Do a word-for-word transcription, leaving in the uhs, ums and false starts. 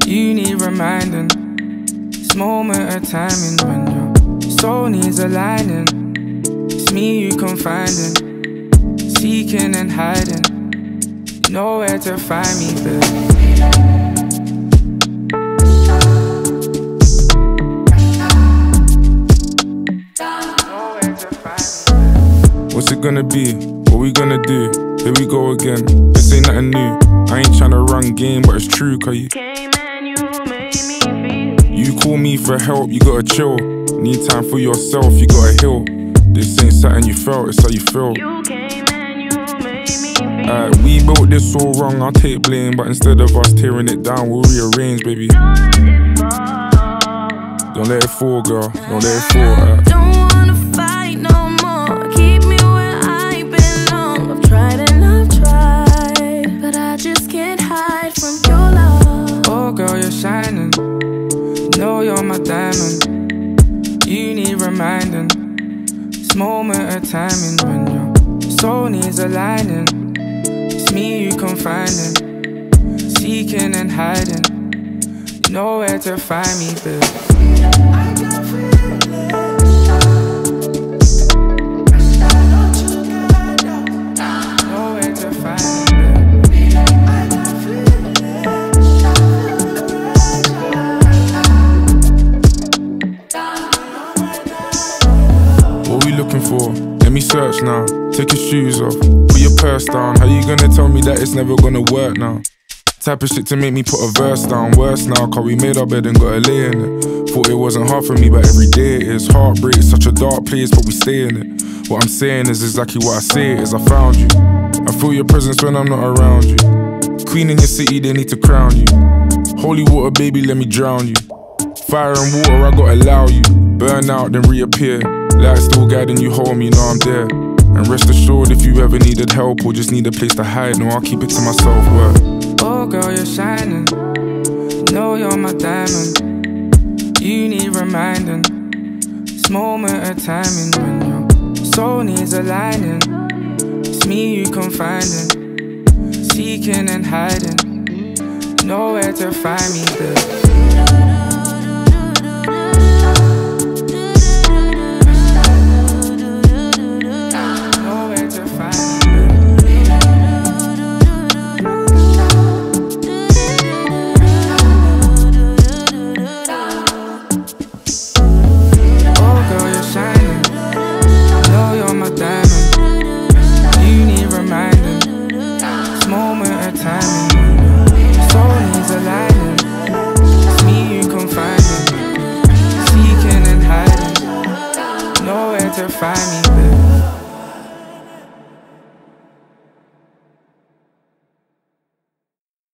You need reminding. This moment of timing when your soul needs aligning. It's me you confiding, seeking and hiding. You know where to find me, babe. What's it gonna be? What we gonna do? Here we go again. This ain't nothing new. I ain't tryna run game, but it's true, cause you came and you made me feel. You call me for help, you gotta chill. Need time for yourself, you gotta heal. This ain't something you felt, it's how you feel. You came and you made me feel. Alright, we built this all wrong, I'll take blame. But instead of us tearing it down, we'll rearrange, baby. Don't let it fall. Don't let it fall, girl. Don't let it fall, alright. Don't wanna fight no more. Keep me where I belong. I've tried and I've tried, but I just can't hide from your love. Oh girl, you're shining. Know you're my diamond. You need reminding. This moment of timing when your soul needs aligning. It's me you confiding, seeking and hiding. You know where to find me, babe. I can feel it. Know where to find me, babe. I can feel it. What we looking for? Let me search now. Take your shoes off, put your purse down. How you gonna tell me that it's never gonna work now? Type of shit to make me put a verse down. Worse now, cause we made our bed and gotta lay in it. Thought it wasn't hard for me, but every day it is. Heartbreak, such a dark place, but we stay in it. What I'm saying is exactly what I say it is. I found you. I feel your presence when I'm not around you. Queen in your city, they need to crown you. Holy water, baby, let me drown you. Fire and water, I gotta allow you. Burn out, then reappear. Light still guiding you home, you know I'm there. And rest assured, if you ever needed help or just need a place to hide, no, I'll keep it to myself, word. Oh girl, you're shining. Know you're my diamond. You need reminding. This moment of timing when your soul needs aligning. It's me you confiding, seeking and hiding. You know where to find me, babe. To find me, babe.